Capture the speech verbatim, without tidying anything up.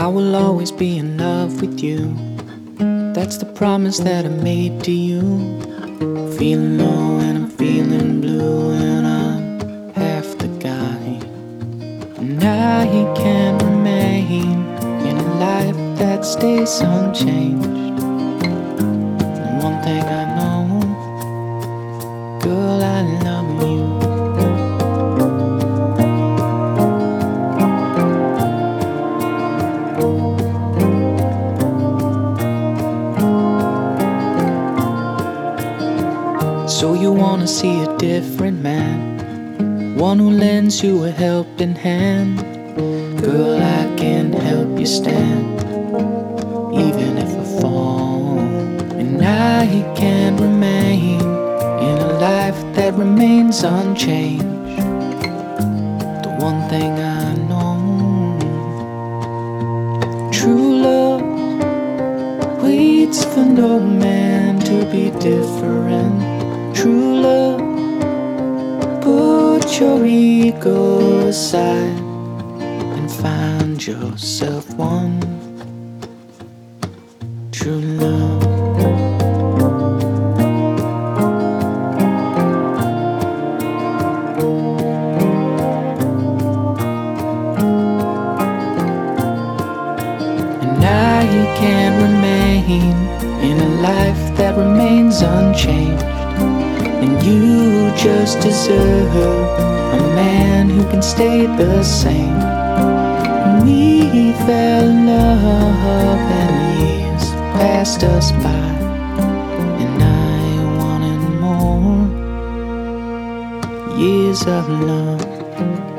I will always be in love with you. That's the promise that I made to you. Feeling low and I'm feeling blue, and I'm half the guy. And I can't remain in a life that stays unchanged. And one thing I know, girl, I love you. So you wanna see a different man, one who lends you a helping hand. Girl, I can help you stand, even if I fall. And I can remain in a life that remains unchanged. The one thing I know, true love waits for no man to be different. True love, put your ego aside and find yourself one. True love. And I can't remain in a life that remains unchanged. And you just deserve a man who can stay the same. And we fell in love and years passed us by, and I wanted more years of love.